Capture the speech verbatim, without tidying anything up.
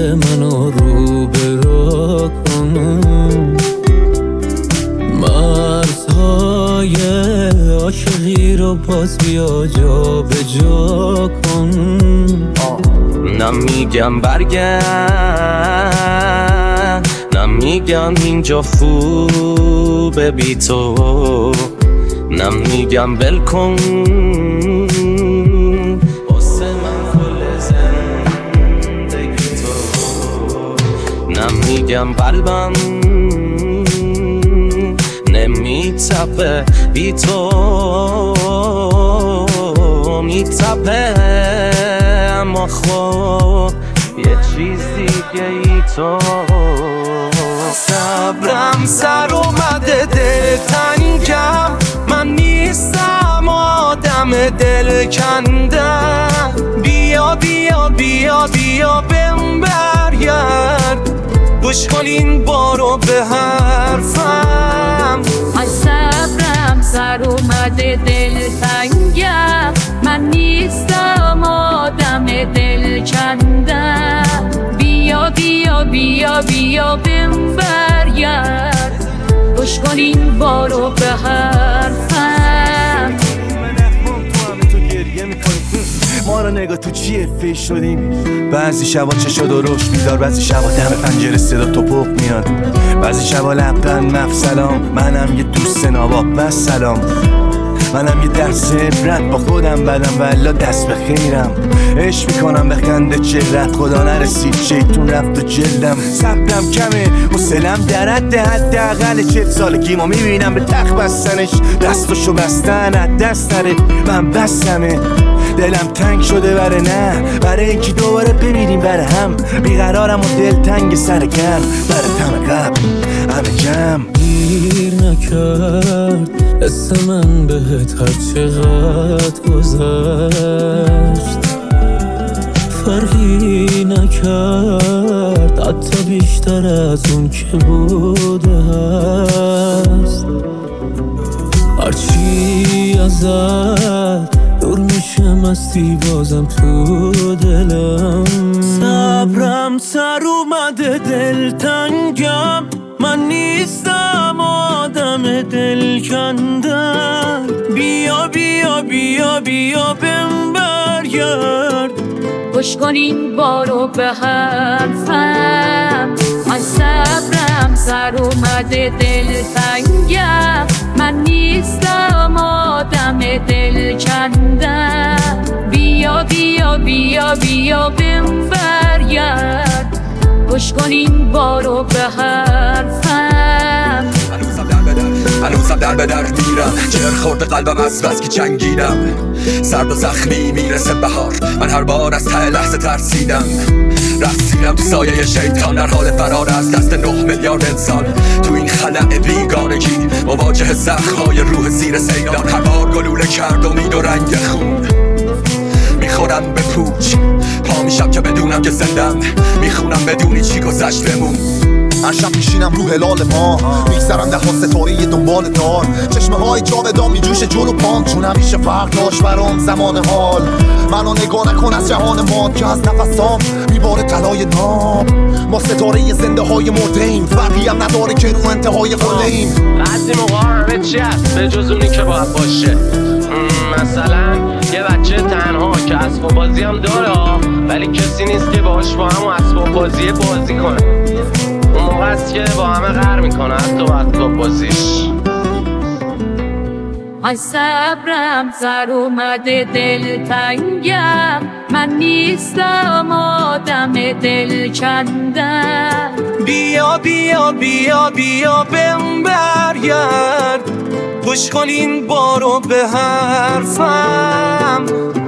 منو رو به رو کن، مرزهای عاشقی رو باز بیا جا به جا کن. نمیگم برگرد، نمیگم اینجا خوبه بی تو، نمیگم ول کن واسه من کل زندگی تو، نمیگم قلبم نمیتپه بی تو، میتپه اما خب یه چیز دیگه ای تو. صبرم سر اومده دل تنگم، من نیستم آدم دل کندم، بیا بیا بیا بیا بهم برگرد، گوش کن این بارو به حرفم. از صبرم سر اومده دل تنگم، من نیستم آدم دل کندم، بیا بیا بیا بیا بهم برگرد، گوش کن این بارو به حرفم. ما رو نگاه تو چیه فیش شدیم، بعضی شبا چشا درشت بیدار، بعضی شبا دم پنجره صدا توپق میاد، بعضی شبا لبخند مف سلام، منم یه دوست ناباب و سلام، منم یه درس عبرت با خودم بدم والا دست به خیرم، عشق میکنم به خنده چهرت، خدا نرسید شیطون رفت و جلدم، صبرم کمه حوصله‌ام در حد حداقل چهل سالگیمو میبینم به تخت بستنش، دستشو بستن از دست نره، من بستمه، دلم تنگ شده بره نه برای اینکه دوباره بمیریم بره هم، بیقرارم و دل تنگ سر گرم بره تم قبل همه جمع. گیر نکرد حس من بهت هر چقدر گذشت، فرقی نکرد حتی بیشتر از اون که بوده هست، هرچی ازت دور میشه مستی بازم تو دلم. صبرم سر اومده دل تنگم، من نیستم آدم دل کندن، بیا بیا بیا بیا بهم برگرد، گوش کن این بارو به حرفم. از صبرم سر اومده دل تنگم، من نیستم آدم دل کندم، بیا بیا بیا بیا بهم برگرد، گوش کن این بارو به حرفم. هنوزم در به در میرم، جر خورد قلبم از بس که چنگیدم، سرد و زخمی میرسه بهار، من هر بار از ته لحظه ترسیدم، رسیدم تو سایه شیطان در حال فرار از دست نه میلیارد انسان، تو این خلأ بیگانگی مواجه زخم‌های روح زیر سیلان، هر بار گلوله کرد امید و رنگ خون، میخورم به پوچ پا میشم که بدونم که زندم، میخونم بدونی چی گذشت بمون. هر شب میشینم رو هلال ما، میگذرم ده ها ستاره دنبال دار، چشمه های جاودان میجوشه جلو پام، چون همیشه فرق داشت برام زمان حال، منو نگاه نکن از جهان ما که از نفسام میباره طلای نام، ما ستاره زنده های مرده‌ایم، فرقی هم نداره که رو انتهای قله‌ایم. بعضی موقع همه چی هست به جز اونی که باید باشه، مثلا یه بچه تنها که اسباب بازی هم داره ولی کسی نیست که باهاش با هم اسباب بازی بازی کنه، اون موقع است که با همه قهر میکنه حتی اسباب بازیش. از صبرم سر اومده دل تنگم، من نیستم آدم دل کندم، بیا بیا بیا بیا بهم برگرد، گوش کن این بارو به حرفم.